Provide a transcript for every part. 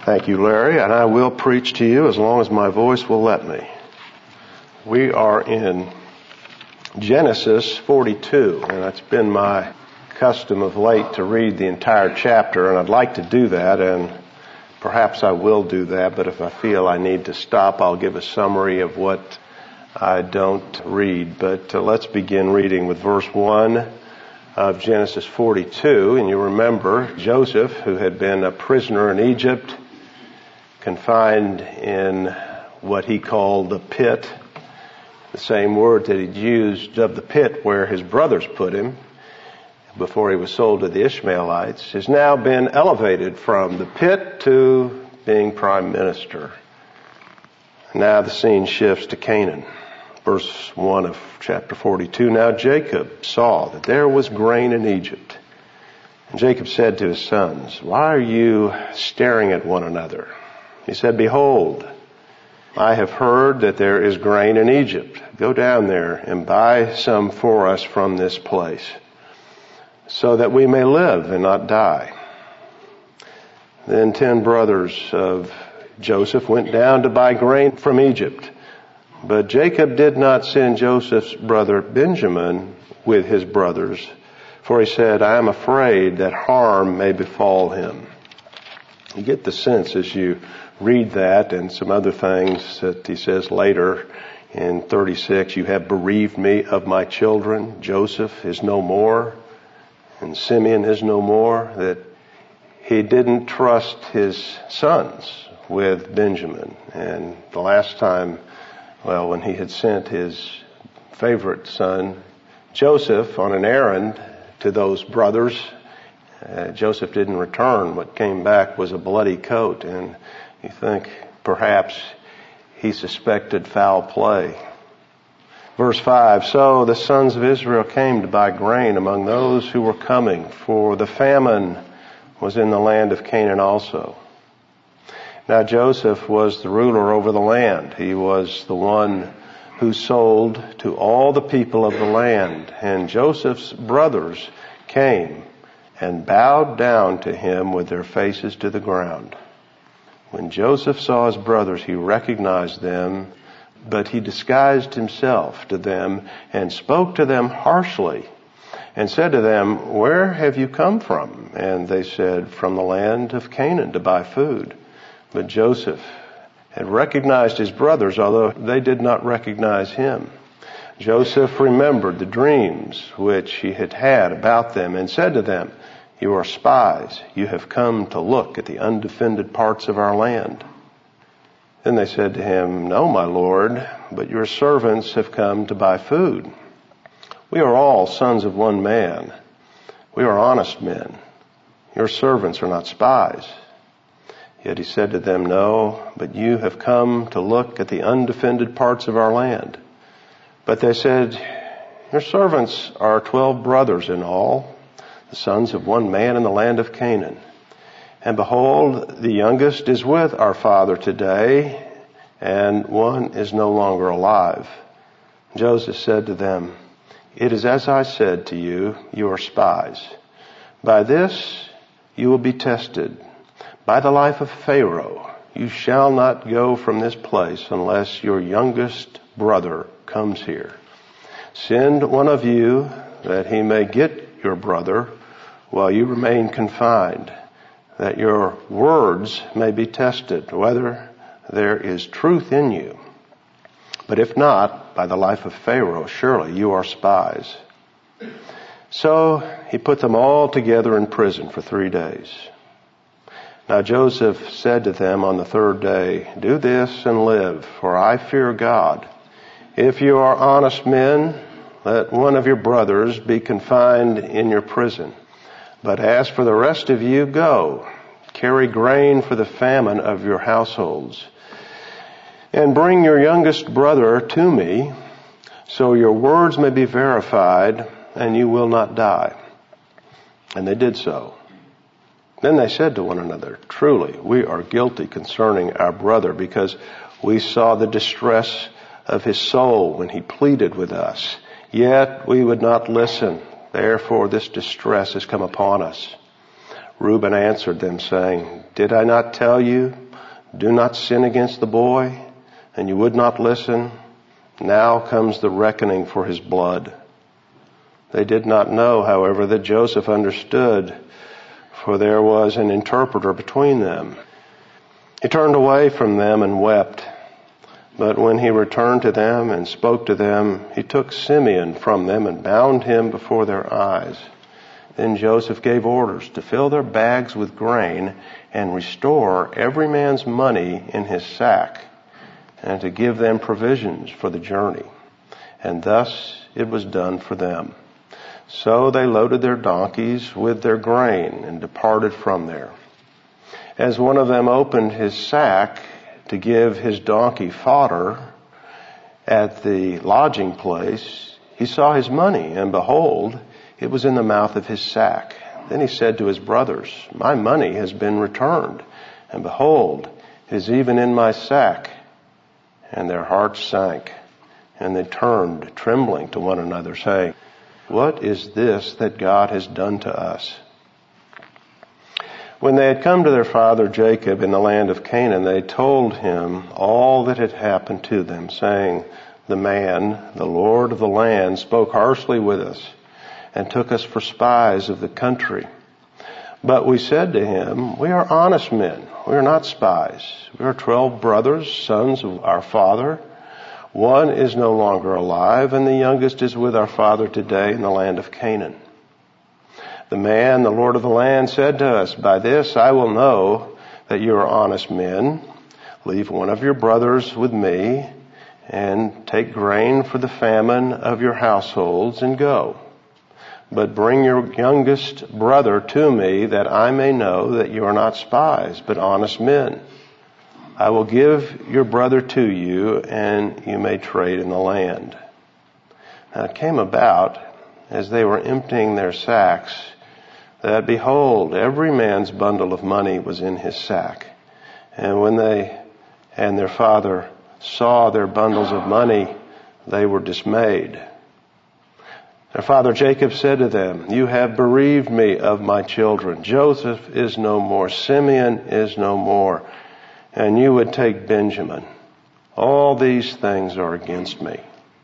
Thank you, Larry, and I will preach to you as long as my voice will let me. We are in Genesis 42, and it's been my custom of late to read the entire chapter, and I'd like to do that, and perhaps I will do that, but if I feel I need to stop, I'll give a summary of what I don't read. But let's begin reading with verse 1 of Genesis 42, and you remember Joseph, who had been a prisoner in Egypt, confined in what he called the pit, the same word that he'd used of the pit where his brothers put him before he was sold to the Ishmaelites, has now been elevated from the pit to being prime minister. Now the scene shifts to Canaan. Verse 1 of chapter 42, Now Jacob saw that there was grain in Egypt. And Jacob said to his sons, Why are you staring at one another? He said, Behold, I have heard that there is grain in Egypt. Go down there and buy some for us from this place, so that we may live and not die. Then 10 brothers of Joseph went down to buy grain from Egypt. But Jacob did not send Joseph's brother Benjamin with his brothers, for he said, I am afraid that harm may befall him. You get the sense as you read that and some other things that he says later in 36, you have bereaved me of my children. Joseph is no more and Simeon is no more. That he didn't trust his sons with Benjamin. And the last time, when he had sent his favorite son, Joseph, on an errand to those brothers, Joseph didn't return. What came back was a bloody coat, and you think perhaps he suspected foul play. Verse 5, So the sons of Israel came to buy grain among those who were coming, for the famine was in the land of Canaan also. Now Joseph was the ruler over the land. He was the one who sold to all the people of the land. And Joseph's brothers came and bowed down to him with their faces to the ground. When Joseph saw his brothers, he recognized them, but he disguised himself to them and spoke to them harshly and said to them, Where have you come from? And they said, From the land of Canaan to buy food. But Joseph had recognized his brothers, although they did not recognize him. Joseph remembered the dreams which he had had about them and said to them, You are spies. You have come to look at the undefended parts of our land. Then they said to him, No, my lord, but your servants have come to buy food. We are all sons of one man. We are honest men. Your servants are not spies. Yet he said to them, No, but you have come to look at the undefended parts of our land. But they said, Your servants are 12 brothers in all, the sons of one man in the land of Canaan. And behold, the youngest is with our father today, and one is no longer alive. Joseph said to them, It is as I said to you, you are spies. By this you will be tested. By the life of Pharaoh, you shall not go from this place unless your youngest brother comes here. Send one of you that he may get your brother while you remain confined, that your words may be tested, whether there is truth in you. But if not, by the life of Pharaoh, surely you are spies. So he put them all together in prison for 3 days. Now Joseph said to them on the 3rd day, Do this and live, for I fear God. If you are honest men, let one of your brothers be confined in your prison. But as for the rest of you, go, carry grain for the famine of your households, and bring your youngest brother to me, so your words may be verified, and you will not die. And they did so. Then they said to one another, Truly, we are guilty concerning our brother, because we saw the distress of his soul when he pleaded with us. Yet we would not listen. Therefore this distress has come upon us. Reuben answered them, saying, Did I not tell you, do not sin against the boy? And you would not listen. Now comes the reckoning for his blood. They did not know, however, that Joseph understood, for there was an interpreter between them. He turned away from them and wept. But when he returned to them and spoke to them, he took Simeon from them and bound him before their eyes. Then Joseph gave orders to fill their bags with grain and restore every man's money in his sack, and to give them provisions for the journey. And thus it was done for them. So they loaded their donkeys with their grain and departed from there. As one of them opened his sack to give his donkey fodder at the lodging place, he saw his money, and behold, it was in the mouth of his sack. Then he said to his brothers, my money has been returned, and behold, it is even in my sack. And their hearts sank, and they turned trembling to one another, saying, what is this that God has done to us? When they had come to their father Jacob in the land of Canaan, they told him all that had happened to them, saying, the man, the Lord of the land, spoke harshly with us and took us for spies of the country. But we said to him, we are honest men. We are not spies. We are 12 brothers, sons of our father. One is no longer alive, and the youngest is with our father today in the land of Canaan. The man, the Lord of the land, said to us, by this I will know that you are honest men. Leave one of your brothers with me, and take grain for the famine of your households, and go. But bring your youngest brother to me, that I may know that you are not spies, but honest men. I will give your brother to you, and you may trade in the land. Now it came about, as they were emptying their sacks, that behold, every man's bundle of money was in his sack. And when they and their father saw their bundles of money, they were dismayed. Their father Jacob said to them, you have bereaved me of my children. Joseph is no more. Simeon is no more. And you would take Benjamin. All these things are against me.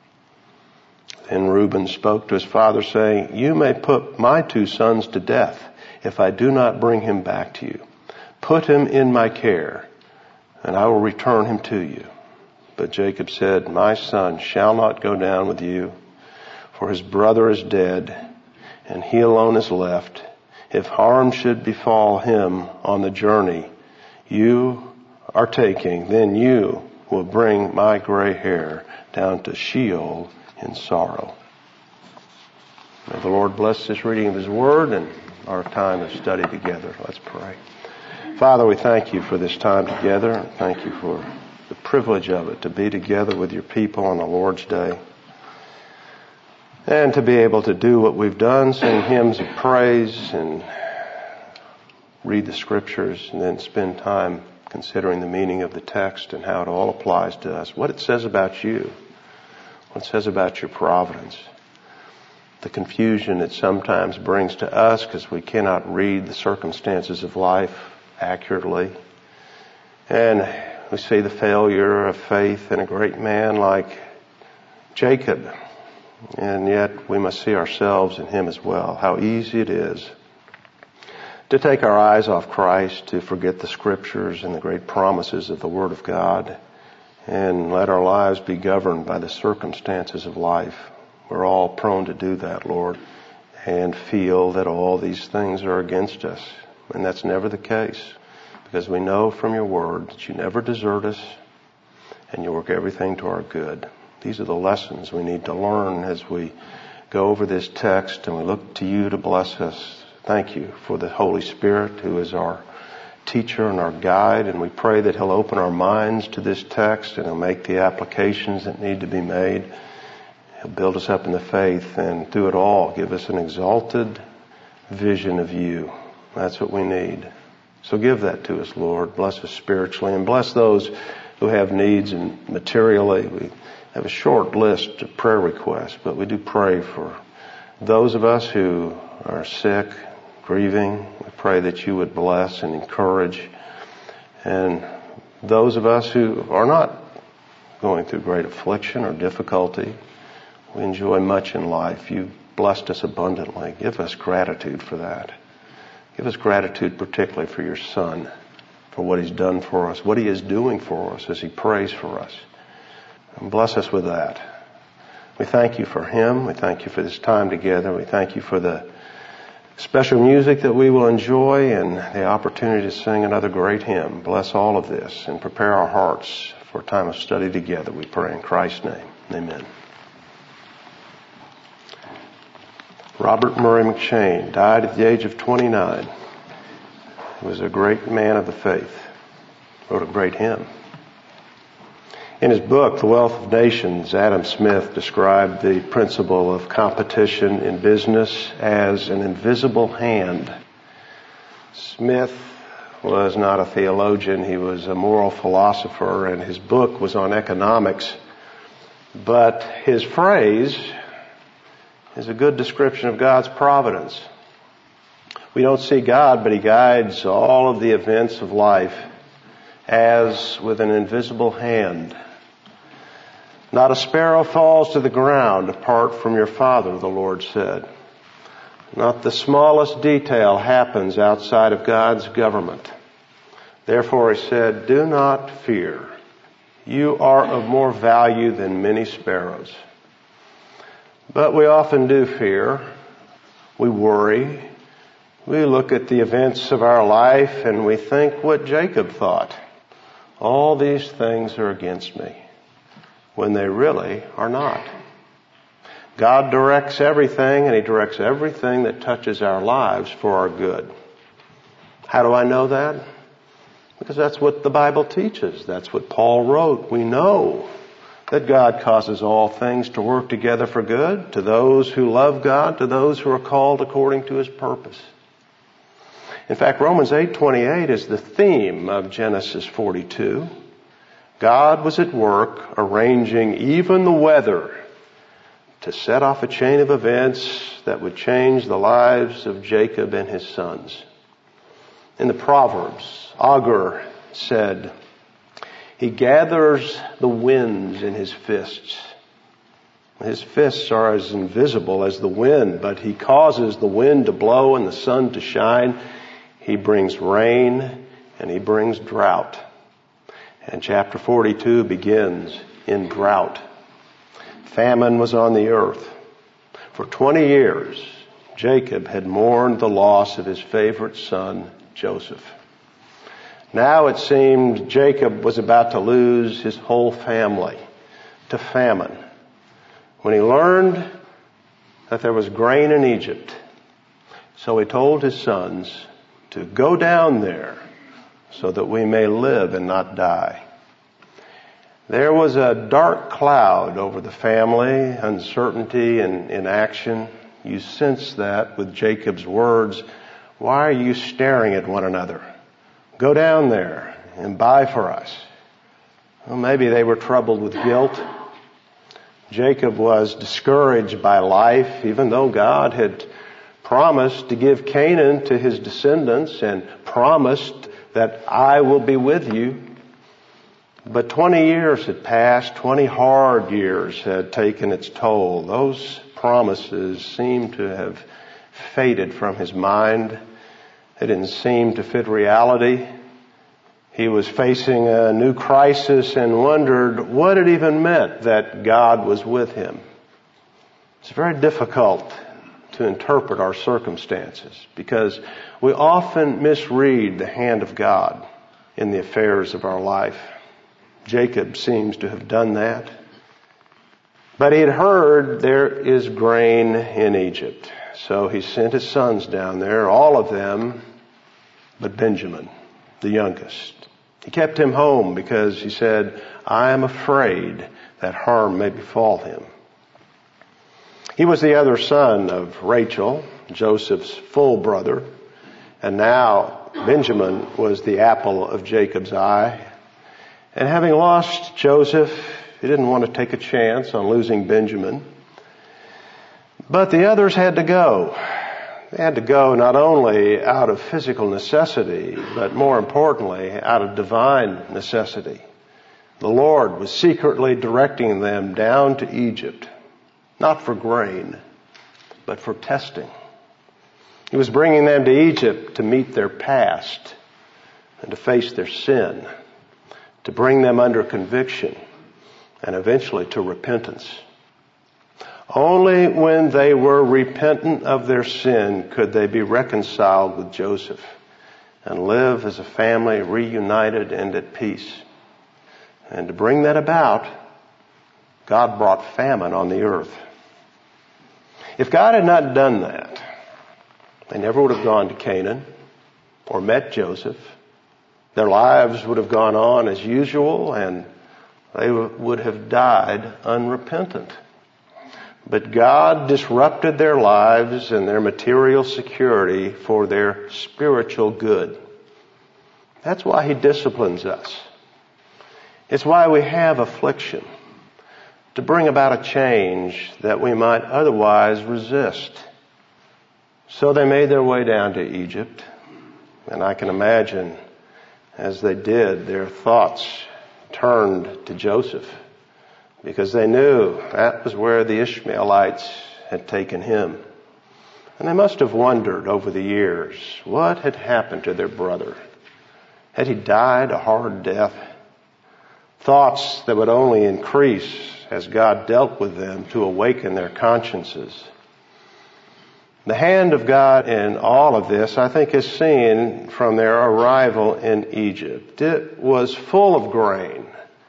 Then Reuben spoke to his father, saying, you may put my 2 sons to death if I do not bring him back to you. Put him in my care, and I will return him to you. But Jacob said, my son shall not go down with you, for his brother is dead, and he alone is left. If harm should befall him on the journey you are taking, then you will bring my gray hair down to Sheol in sorrow. May the Lord bless this reading of his word and our time of study together. Let's pray. Father, we thank you for this time together. Thank you for the privilege of it, to be together with your people on the Lord's Day. And to be able to do what we've done, sing hymns of praise and read the scriptures, and then spend time considering the meaning of the text and how it all applies to us. What it says about you. What it says about your providence. The confusion it sometimes brings to us because we cannot read the circumstances of life accurately. And we see the failure of faith in a great man like Jacob. And yet we must see ourselves in him as well. How easy it is to take our eyes off Christ, to forget the scriptures and the great promises of the Word of God, and let our lives be governed by the circumstances of life. We're all prone to do that, Lord, and feel that all these things are against us. And that's never the case, because we know from your Word that you never desert us and you work everything to our good. These are the lessons we need to learn as we go over this text, and we look to you to bless us. Thank you for the Holy Spirit, who is our teacher and our guide, and we pray that he'll open our minds to this text and he'll make the applications that need to be made. He'll build us up in the faith, and through it all give us an exalted vision of you. That's what we need. So give that to us, Lord. Bless us spiritually, and bless those who have needs and materially. We have a short list of prayer requests, but we do pray for those of us who are sick, grieving. We pray that you would bless and encourage And those of us who are not going through great affliction or difficulty, we enjoy much in life. You've blessed us abundantly. Give us gratitude for that. Give us gratitude particularly for your Son, for what He's done for us, what He is doing for us as He prays for us. And bless us with that. We thank you for Him. We thank you for this time together. We thank you for the special music that we will enjoy and the opportunity to sing another great hymn. Bless all of this and prepare our hearts for a time of study together. We pray in Christ's name. Amen. Robert Murray McCheyne died at the age of 29. He was a great man of the faith. Wrote a great hymn. In his book, The Wealth of Nations, Adam Smith described the principle of competition in business as an invisible hand. Smith was not a theologian. He was a moral philosopher, and his book was on economics. But his phrase is a good description of God's providence. We don't see God, but He guides all of the events of life as with an invisible hand. Not a sparrow falls to the ground apart from your Father, the Lord said. Not the smallest detail happens outside of God's government. Therefore, He said, do not fear. You are of more value than many sparrows. But we often do fear. We worry. We look at the events of our life and we think what Jacob thought. All these things are against me, when they really are not. God directs everything, and He directs everything that touches our lives for our good. How do I know that? Because that's what the Bible teaches. That's what Paul wrote. We know that God causes all things to work together for good, to those who love God, to those who are called according to His purpose. In fact, Romans 8:28 is the theme of Genesis 42. God was at work arranging even the weather to set off a chain of events that would change the lives of Jacob and his sons. In the Proverbs, Agur said, He gathers the winds in His fists. His fists are as invisible as the wind, but He causes the wind to blow and the sun to shine. He brings rain and He brings drought. And chapter 42 begins in drought. Famine was on the earth. For 20 years, Jacob had mourned the loss of his favorite son, Joseph. Now it seemed Jacob was about to lose his whole family to famine when he learned that there was grain in Egypt. So he told his sons to go down there so that we may live and not die. There was a dark cloud over the family, uncertainty and inaction. You sense that with Jacob's words. Why are you staring at one another? Go down there and buy for us. Well, maybe they were troubled with guilt. Jacob was discouraged by life, even though God had promised to give Canaan to his descendants and promised that I will be with you. But 20 years had passed, 20 hard years had taken its toll. Those promises seemed to have faded from his mind. They didn't seem to fit reality. He was facing a new crisis and wondered what it even meant that God was with him. It's very difficult to interpret our circumstances because we often misread the hand of God in the affairs of our life. Jacob seems to have done that. But he had heard there is grain in Egypt. So he sent his sons down there, all of them, but Benjamin, the youngest. He kept him home because he said, I am afraid that harm may befall him. He was the other son of Rachel, Joseph's full brother. And now Benjamin was the apple of Jacob's eye. And having lost Joseph, he didn't want to take a chance on losing Benjamin. But the others had to go. They had to go not only out of physical necessity, but more importantly, out of divine necessity. The Lord was secretly directing them down to Egypt, not for grain, but for testing. He was bringing them to Egypt to meet their past and to face their sin, to bring them under conviction and eventually to repentance. Only when they were repentant of their sin could they be reconciled with Joseph and live as a family reunited and at peace. And to bring that about, God brought famine on the earth. If God had not done that, they never would have gone to Canaan or met Joseph. Their lives would have gone on as usual and they would have died unrepentant. But God disrupted their lives and their material security for their spiritual good. That's why He disciplines us. It's why we have affliction, to bring about a change that we might otherwise resist. So they made their way down to Egypt, and I can imagine as they did, their thoughts turned to Joseph, because they knew that was where the Ishmaelites had taken him. And they must have wondered over the years what had happened to their brother. Had he died a hard death? Thoughts that would only increase as God dealt with them to awaken their consciences. The hand of God in all of this, I think, is seen from their arrival in Egypt. It was full of grain,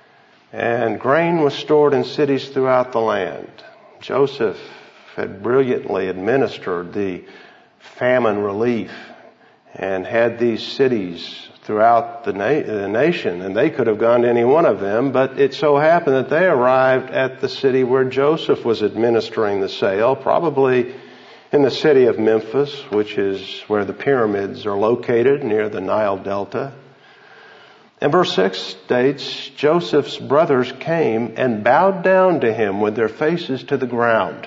and grain was stored in cities throughout the land. Joseph had brilliantly administered the famine relief and had these cities throughout the nation, and they could have gone to any one of them, but it so happened that they arrived at the city where Joseph was administering the sale, probably in the city of Memphis, which is where the pyramids are located near the Nile Delta. And verse 6 states, Joseph's brothers came and bowed down to him with their faces to the ground.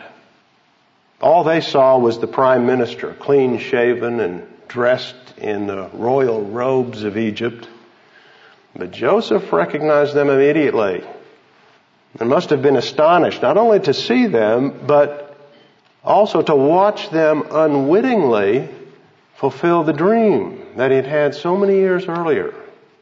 All they saw was the prime minister, clean shaven and dressed in the royal robes of Egypt. But Joseph recognized them immediately and must have been astonished not only to see them, but also to watch them unwittingly fulfill the dream that he had had so many years earlier.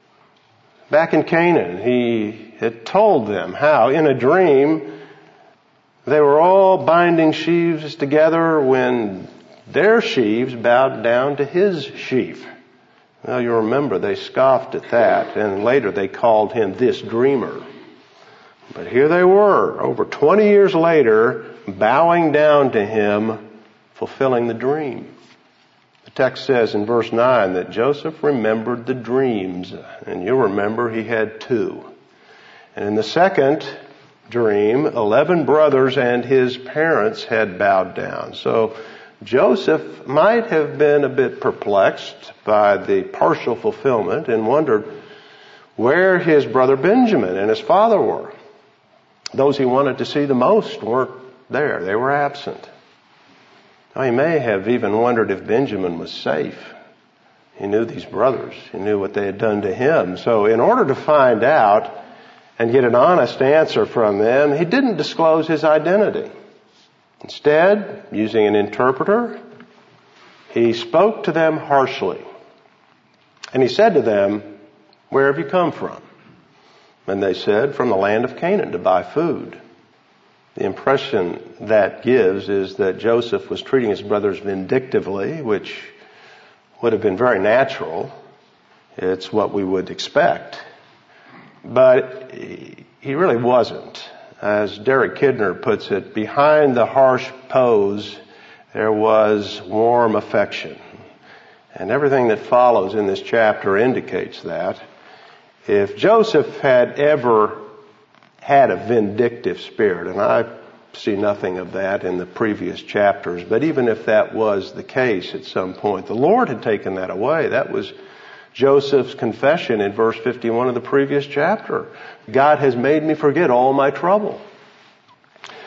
Back in Canaan, he had told them how in a dream they were all binding sheaves together when their sheaves bowed down to his sheaf. Well, you remember they scoffed at that, and later they called him this dreamer. But here they were, over 20 years later, bowing down to him, fulfilling the dream. The text says in verse 9 that Joseph remembered the dreams, and you'll remember he had two. And in the second dream, 11 brothers and his parents had bowed down. So Joseph might have been a bit perplexed by the partial fulfillment and wondered where his brother Benjamin and his father were. Those he wanted to see the most weren't there. They were absent. Now, he may have even wondered if Benjamin was safe. He knew these brothers. He knew what they had done to him. So in order to find out and get an honest answer from them, he didn't disclose his identity. Instead, using an interpreter, he spoke to them harshly. And he said to them, "Where have you come from?" And they said, "From the land of Canaan to buy food." The impression that gives is that Joseph was treating his brothers vindictively, which would have been very natural. It's what we would expect. But he really wasn't. As Derek Kidner puts it, behind the harsh pose, there was warm affection. And everything that follows in this chapter indicates that. If Joseph had ever had a vindictive spirit, and I see nothing of that in the previous chapters, but even if that was the case at some point, the Lord had taken that away. That was Joseph's confession in verse 51 of the previous chapter. God has made me forget all my trouble.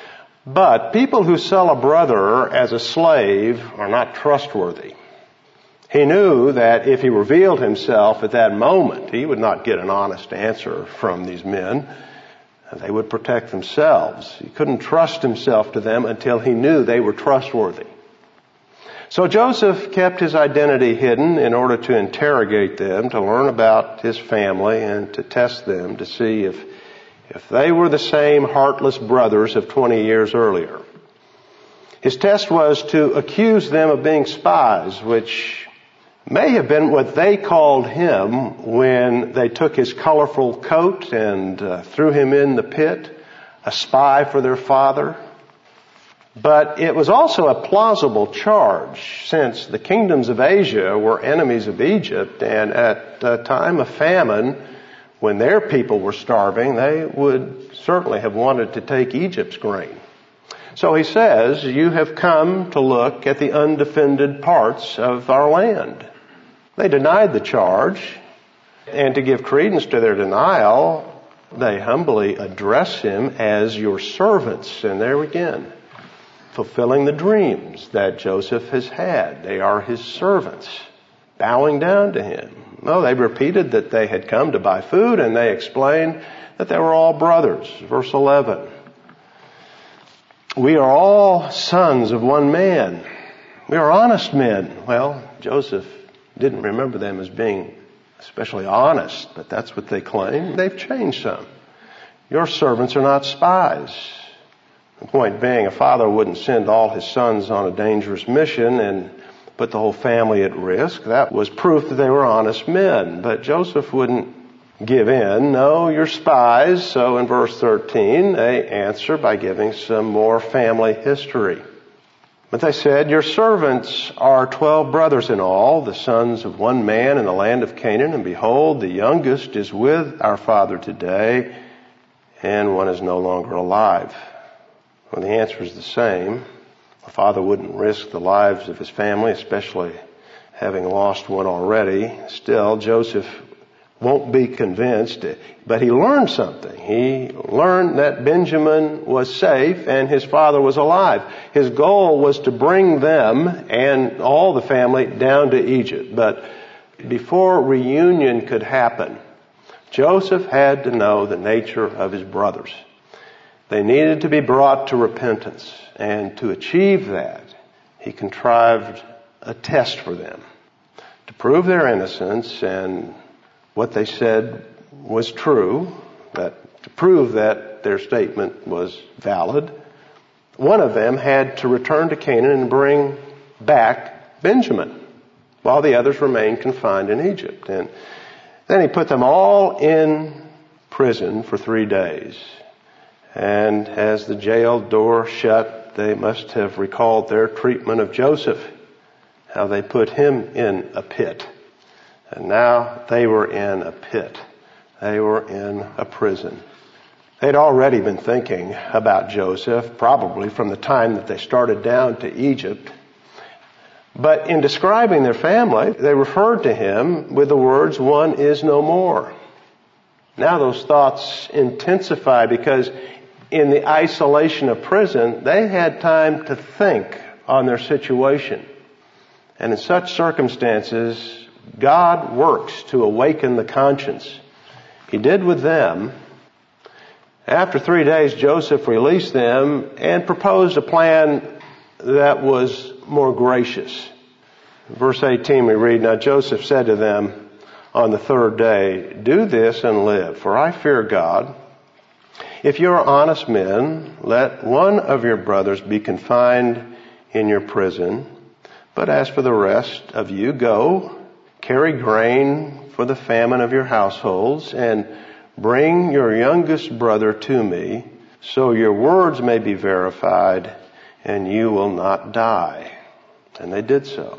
But people who sell a brother as a slave are not trustworthy. He knew that if he revealed himself at that moment, he would not get an honest answer from these men. They would protect themselves. He couldn't trust himself to them until he knew they were trustworthy. So Joseph kept his identity hidden in order to interrogate them, to learn about his family, and to test them to see if they were the same heartless brothers of 20 years earlier. His test was to accuse them of being spies, which may have been what they called him when they took his colorful coat and threw him in the pit, a spy for their father. But it was also a plausible charge, since the kingdoms of Asia were enemies of Egypt, and at a time of famine, when their people were starving, they would certainly have wanted to take Egypt's grain. So he says, "You have come to look at the undefended parts of our land." They denied the charge, and to give credence to their denial, they humbly address him as your servants. And there again, fulfilling the dreams that Joseph has had. They are his servants, bowing down to him. No, they repeated that they had come to buy food, and they explained that they were all brothers. Verse 11. "We are all sons of one man. We are honest men." Well, Joseph didn't remember them as being especially honest, but that's what they claim. They've changed some. "Your servants are not spies." The point being, a father wouldn't send all his sons on a dangerous mission and put the whole family at risk. That was proof that they were honest men. But Joseph wouldn't give in. "No, you're spies." So in verse 13, they answer by giving some more family history. But they said, "Your servants are 12 brothers in all, the sons of one man in the land of Canaan. And behold, the youngest is with our father today, and one is no longer alive." Well, the answer is the same. A father wouldn't risk the lives of his family, especially having lost one already. Still, Joseph won't be convinced, but he learned something. He learned that Benjamin was safe and his father was alive. His goal was to bring them and all the family down to Egypt. But before reunion could happen, Joseph had to know the nature of his brothers. They needed to be brought to repentance. And to achieve that, he contrived a test for them to prove their innocence and what they said was true, that to prove that their statement was valid. One of them had to return to Canaan and bring back Benjamin, while the others remained confined in Egypt. And then he put them all in prison for 3 days. And as the jail door shut, they must have recalled their treatment of Joseph, how they put him in a pit. And now they were in a pit. They were in a prison. They'd already been thinking about Joseph, probably from the time that they started down to Egypt. But in describing their family, they referred to him with the words, "One is no more." Now those thoughts intensify because in the isolation of prison, they had time to think on their situation. And in such circumstances, God works to awaken the conscience. He did with them. After 3 days, Joseph released them and proposed a plan that was more gracious. In verse 18 we read, "Now Joseph said to them on the 3rd day, 'Do this and live, for I fear God. If you are honest men, let one of your brothers be confined in your prison. But as for the rest of you, go, carry grain for the famine of your households, and bring your youngest brother to me, so your words may be verified, and you will not die.' And they did so."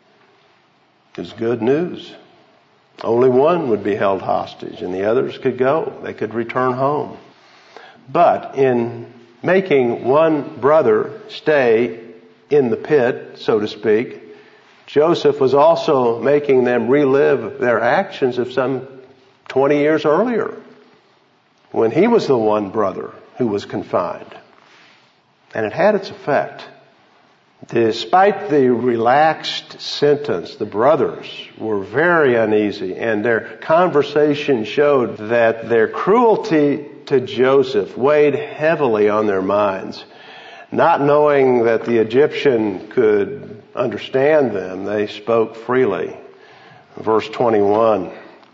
It was good news. Only one would be held hostage, and the others could go. They could return home. But in making one brother stay in the pit, so to speak, Joseph was also making them relive their actions of some 20 years earlier, when he was the one brother who was confined. And it had its effect. Despite the relaxed sentence, the brothers were very uneasy, and their conversation showed that their cruelty to Joseph weighed heavily on their minds. Not knowing that the Egyptian could understand them, they spoke freely. Verse 21,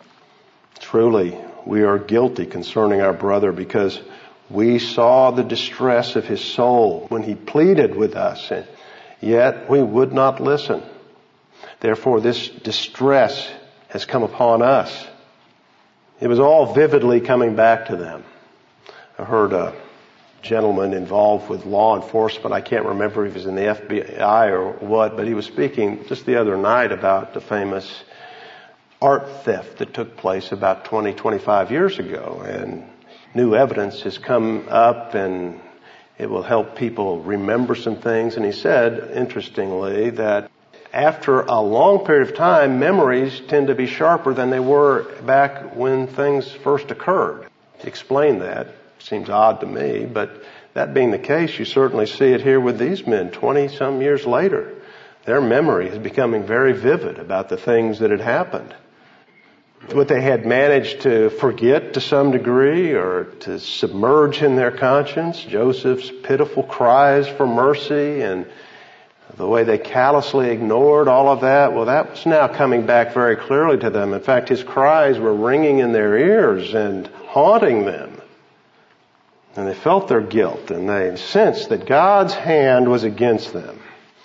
truly, we are guilty concerning our brother because we saw the distress of his soul when he pleaded with us, and yet we would not listen. Therefore, this distress has come upon us. It was all vividly coming back to them. I heard a gentleman involved with law enforcement. I can't remember if he was in the FBI or what, but he was speaking just the other night about the famous art theft that took place about 25 years ago. And new evidence has come up, and it will help people remember some things. And he said, interestingly, that after a long period of time, memories tend to be sharper than they were back when things first occurred. He explained that. Seems odd to me, but that being the case, you certainly see it here with these men 20-some years later. Their memory is becoming very vivid about the things that had happened. What they had managed to forget to some degree or to submerge in their conscience, Joseph's pitiful cries for mercy and the way they callously ignored all of that, well, that was now coming back very clearly to them. In fact, his cries were ringing in their ears and haunting them. And they felt their guilt, and they sensed that God's hand was against them.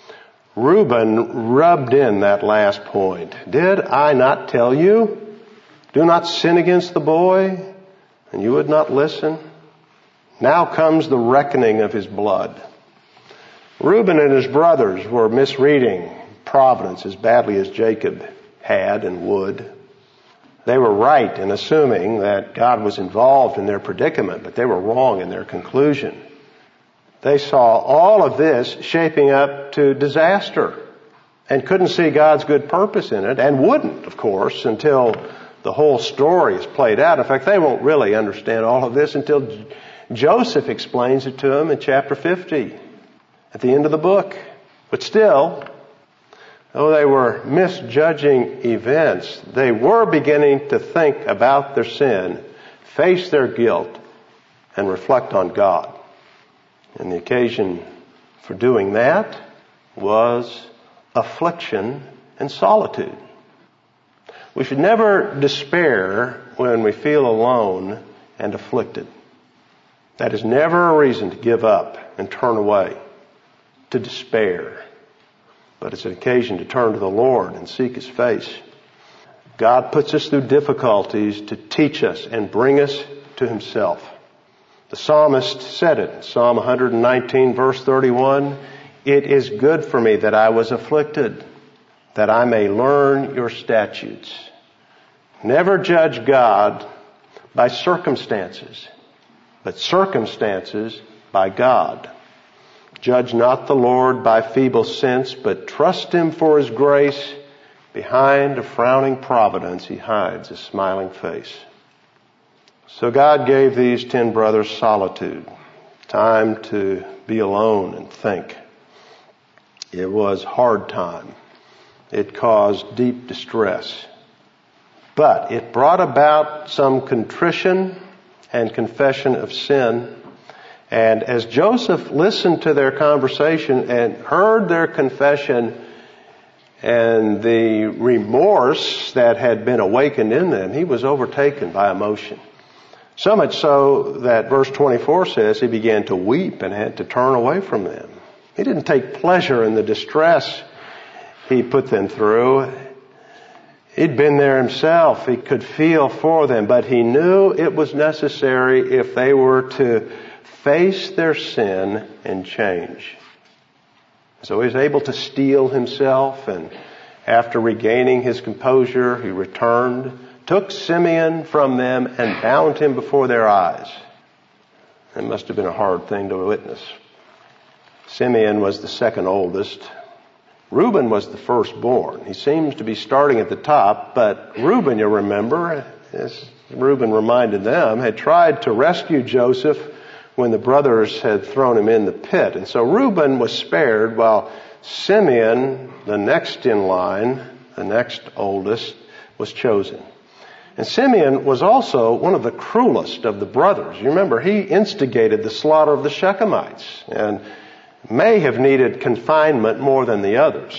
Reuben rubbed in that last point. Did I not tell you? Do not sin against the boy, and you would not listen. Now comes the reckoning of his blood. Reuben and his brothers were misreading providence as badly as Jacob had and would. They were right in assuming that God was involved in their predicament, but they were wrong in their conclusion. They saw all of this shaping up to disaster and couldn't see God's good purpose in it, and wouldn't, of course, until the whole story is played out. In fact, they won't really understand all of this until Joseph explains it to them in chapter 50 at the end of the book. But still, though they were misjudging events, they were beginning to think about their sin, face their guilt, and reflect on God. And the occasion for doing that was affliction and solitude. We should never despair when we feel alone and afflicted. That is never a reason to give up and turn away, to despair. But it's an occasion to turn to the Lord and seek His face. God puts us through difficulties to teach us and bring us to Himself. The psalmist said it, Psalm 119 verse 31, "It is good for me that I was afflicted, that I may learn your statutes." Never judge God by circumstances, but circumstances by God. Judge not the Lord by feeble sense, but trust Him for His grace. Behind a frowning providence, He hides a smiling face. So God gave these 10 brothers solitude, time to be alone and think. It was hard time. It caused deep distress. But it brought about some contrition and confession of sin. And as Joseph listened to their conversation and heard their confession and the remorse that had been awakened in them, he was overtaken by emotion. So much so that verse 24 says he began to weep and had to turn away from them. He didn't take pleasure in the distress he put them through. He'd been there himself. He could feel for them, but he knew it was necessary if they were to face their sin and change. So he was able to steel himself, and after regaining his composure, he returned, took Simeon from them, and bound him before their eyes. It must have been a hard thing to witness. Simeon was the second oldest. Reuben was the firstborn. He seems to be starting at the top, but Reuben, you'll remember, as Reuben reminded them, had tried to rescue Joseph when the brothers had thrown him in the pit. And so Reuben was spared while Simeon, the next in line, the next oldest, was chosen. And Simeon was also one of the cruelest of the brothers. You remember, he instigated the slaughter of the Shechemites and may have needed confinement more than the others.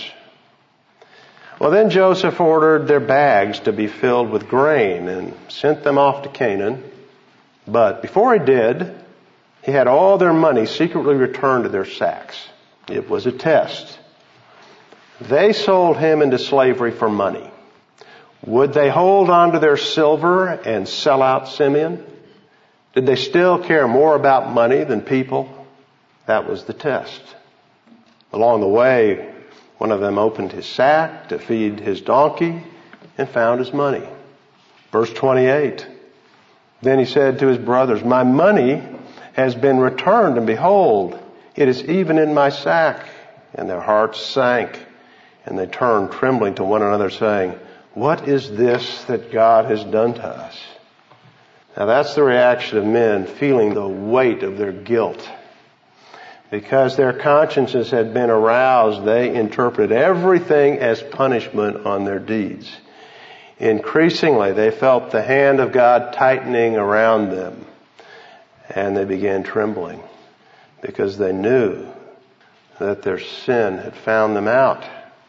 Well, then Joseph ordered their bags to be filled with grain and sent them off to Canaan. But before he did, he had all their money secretly returned to their sacks. It was a test. They sold him into slavery for money. Would they hold on to their silver and sell out Simeon? Did they still care more about money than people? That was the test. Along the way, one of them opened his sack to feed his donkey and found his money. Verse 28. Then he said to his brothers, "My money has been returned, and behold, it is even in my sack." And their hearts sank, and they turned trembling to one another, saying, "What is this that God has done to us?" Now that's the reaction of men feeling the weight of their guilt. Because their consciences had been aroused, they interpreted everything as punishment on their deeds. Increasingly, they felt the hand of God tightening around them, and they began trembling because they knew that their sin had found them out.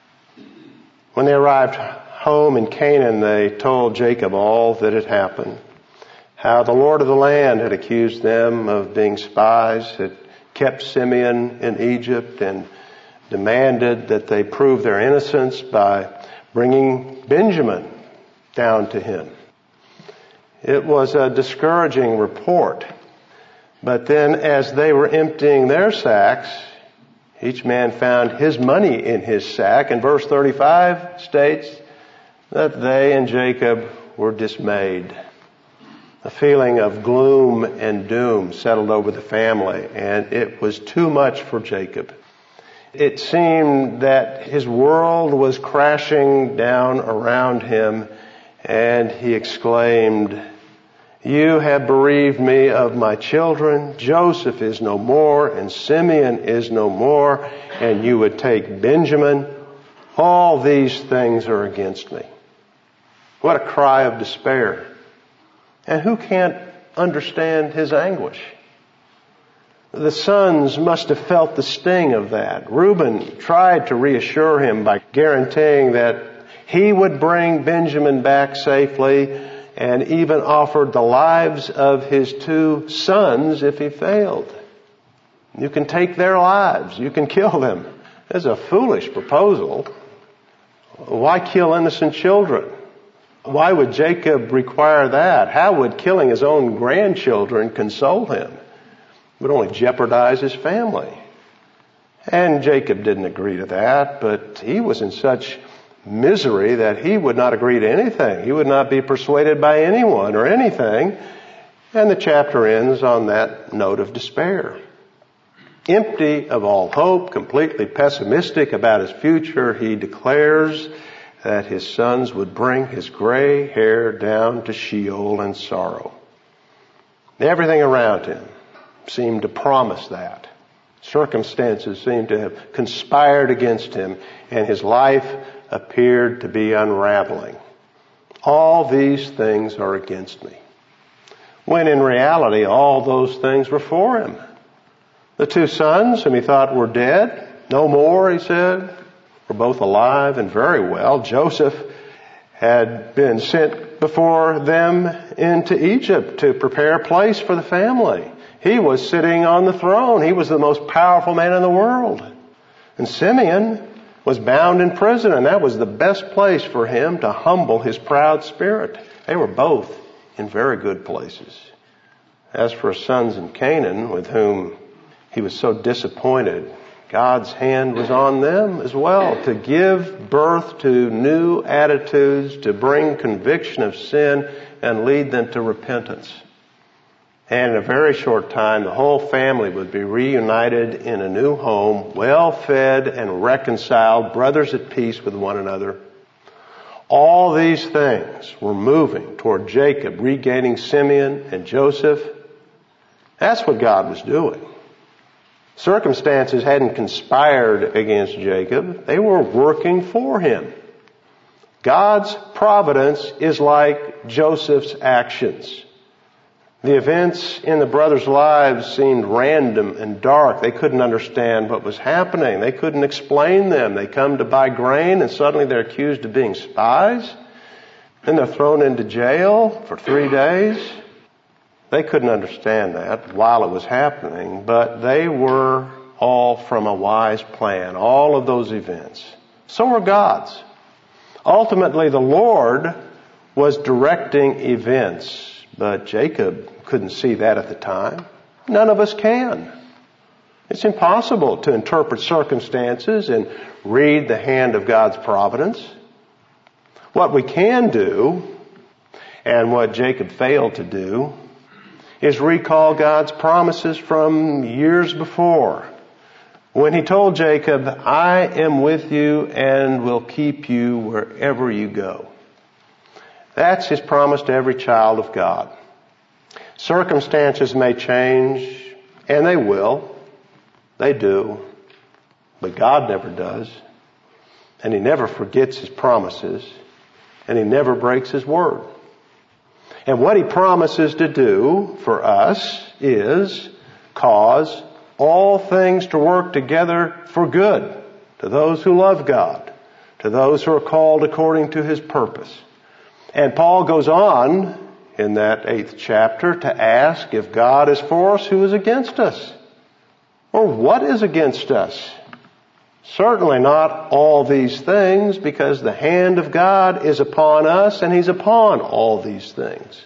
When they arrived home in Canaan, they told Jacob all that had happened, how the Lord of the land had accused them of being spies, had kept Simeon in Egypt, and demanded that they prove their innocence by bringing Benjamin down to him. It was a discouraging report. But then as they were emptying their sacks, each man found his money in his sack. And verse 35 states that they and Jacob were dismayed. A feeling of gloom and doom settled over the family, and it was too much for Jacob. It seemed that his world was crashing down around him, and he exclaimed, "You have bereaved me of my children. Joseph is no more, and Simeon is no more, and you would take Benjamin. All these things are against me." What a cry of despair. And who can't understand his anguish? The sons must have felt the sting of that. Reuben tried to reassure him by guaranteeing that he would bring Benjamin back safely, and even offered the lives of his two sons if he failed. You can take their lives. You can kill them. It's a foolish proposal. Why kill innocent children? Why would Jacob require that? How would killing his own grandchildren console him? It would only jeopardize his family. And Jacob didn't agree to that, but he was in such misery that he would not agree to anything. He would not be persuaded by anyone or anything. And the chapter ends on that note of despair. Empty of all hope, completely pessimistic about his future, he declares that his sons would bring his gray hair down to Sheol in sorrow. Everything around him seemed to promise that. Circumstances seemed to have conspired against him, and his life appeared to be unraveling. All these things are against me. When in reality, all those things were for him. The two sons, whom he thought were dead, no more, he said, were both alive and very well. Joseph had been sent before them into Egypt to prepare a place for the family. He was sitting on the throne. He was the most powerful man in the world. And Simeon was bound in prison, and that was the best place for him to humble his proud spirit. They were both in very good places. As for his sons in Canaan, with whom he was so disappointed, God's hand was on them as well to give birth to new attitudes, to bring conviction of sin and lead them to repentance. And in a very short time, the whole family would be reunited in a new home, well-fed and reconciled, brothers at peace with one another. All these things were moving toward Jacob regaining Simeon and Joseph. That's what God was doing. Circumstances hadn't conspired against Jacob. They were working for him. God's providence is like Joseph's actions. The events in the brothers' lives seemed random and dark. They couldn't understand what was happening. They couldn't explain them. They come to buy grain and suddenly they're accused of being spies. Then they're thrown into jail for 3 days. They couldn't understand that while it was happening, but they were all from a wise plan, all of those events. So were God's. Ultimately, the Lord was directing events, but Jacob couldn't see that at the time. None of us can. It's impossible to interpret circumstances and read the hand of God's providence. What we can do, and what Jacob failed to do, is recall God's promises from years before, when he told Jacob, I am with you and will keep you wherever you go. That's his promise to every child of God. Circumstances may change, and they will. They do. But God never does. And he never forgets his promises. And he never breaks his word. And what he promises to do for us is cause all things to work together for good to those who love God, to those who are called according to his purpose. And Paul goes on in that 8th chapter to ask, if God is for us, who is against us? Or what is against us? Certainly not all these things, because the hand of God is upon us and he's upon all these things.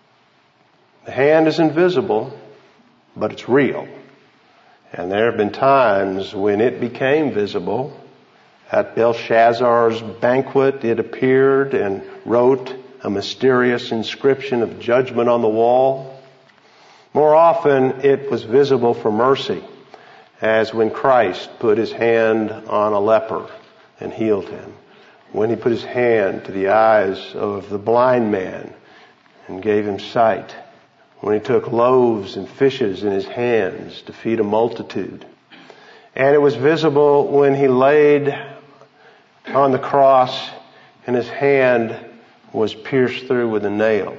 The hand is invisible, but it's real. And there have been times when it became visible. At Belshazzar's banquet, it appeared and wrote a mysterious inscription of judgment on the wall. More often, it was visible for mercy, as when Christ put his hand on a leper and healed him. When he put his hand to the eyes of the blind man and gave him sight. When he took loaves and fishes in his hands to feed a multitude. And it was visible when he laid on the cross and his hand was pierced through with a nail.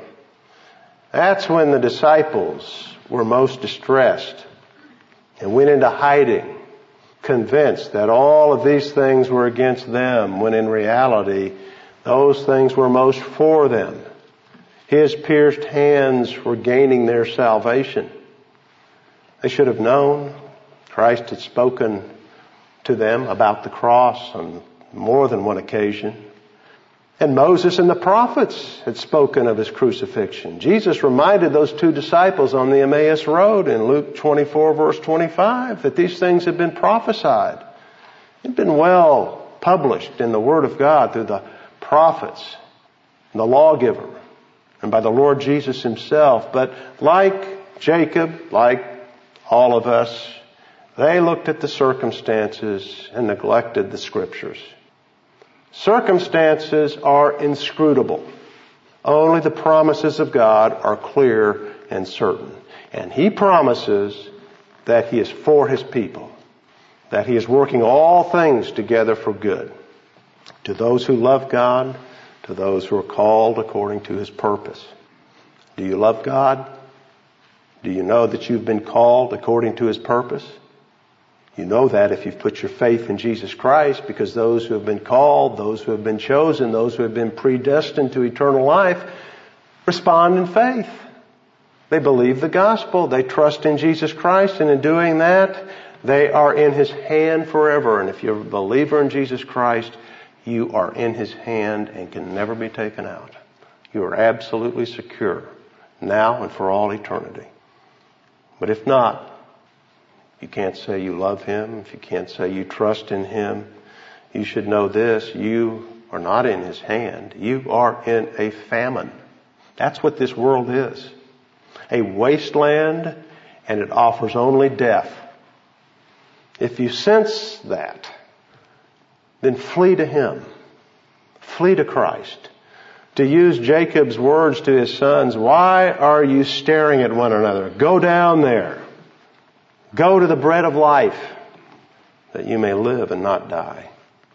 That's when the disciples were most distressed and went into hiding, convinced that all of these things were against them, when in reality, those things were most for them. His pierced hands were gaining their salvation. They should have known. Christ had spoken to them about the cross on more than one occasion. And Moses and the prophets had spoken of his crucifixion. Jesus reminded those 2 disciples on the Emmaus Road in Luke 24 verse 25 that these things had been prophesied. It had been well published in the Word of God through the prophets and the lawgiver and by the Lord Jesus himself. But like Jacob, like all of us, they looked at the circumstances and neglected the Scriptures. Circumstances are inscrutable. Only the promises of God are clear and certain. And he promises that he is for his people, that he is working all things together for good, to those who love God, to those who are called according to his purpose. Do you love God? Do you know that you've been called according to his purpose? You know that if you've put your faith in Jesus Christ, because those who have been called, those who have been chosen, those who have been predestined to eternal life, respond in faith. They believe the gospel. They trust in Jesus Christ, and in doing that, they are in his hand forever. And if you're a believer in Jesus Christ, you are in his hand and can never be taken out. You are absolutely secure now and for all eternity. But if not, you can't say you love him. If you can't say you trust in him, you should know this: you are not in his hand. You are in a famine. That's what this world is. A wasteland, and it offers only death. If you sense that, then flee to him. Flee to Christ. To use Jacob's words to his sons, why are you staring at one another? Go down there. Go to the bread of life, that you may live and not die.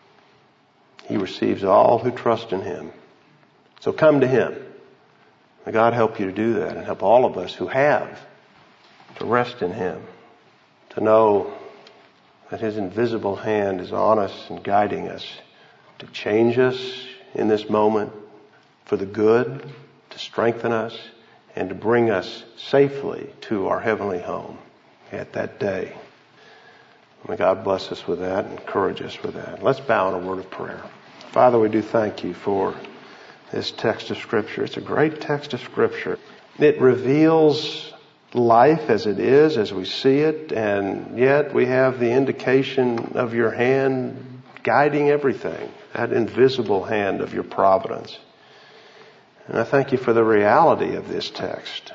He receives all who trust in him. So come to him. May God help you to do that, and help all of us who have to rest in him, to know that his invisible hand is on us and guiding us, to change us in this moment for the good, to strengthen us, and to bring us safely to our heavenly home at that day. May God bless us with that and encourage us with that. Let's bow in a word of prayer. Father, we do thank you for this text of Scripture. It's a great text of Scripture. It reveals life as it is, as we see it, and yet we have the indication of your hand guiding everything, that invisible hand of your providence. And I thank you for the reality of this text.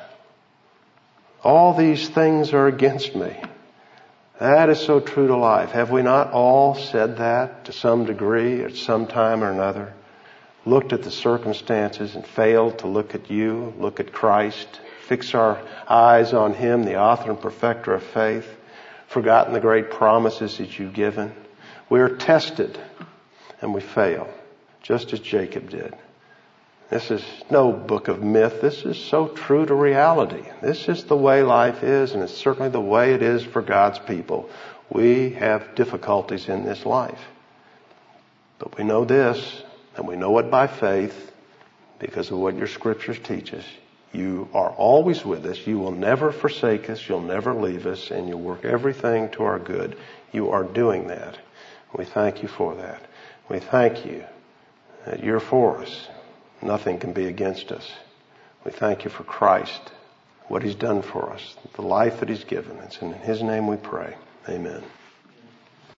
All these things are against me. That is so true to life. Have we not all said that to some degree at some time or another? Looked at the circumstances and failed to look at you, look at Christ, fix our eyes on him, the author and perfecter of faith, forgotten the great promises that you've given. We are tested and we fail, just as Jacob did. This is no book of myth. This is so true to reality. This is the way life is, and it's certainly the way it is for God's people. We have difficulties in this life. But we know this, and we know it by faith, because of what your Scriptures teach us. You are always with us. You will never forsake us. You'll never leave us, and you'll work everything to our good. You are doing that. We thank you for that. We thank you that you're for us. Nothing can be against us. We thank you for Christ, what he's done for us, the life that he's given. It's in his name we pray. Amen.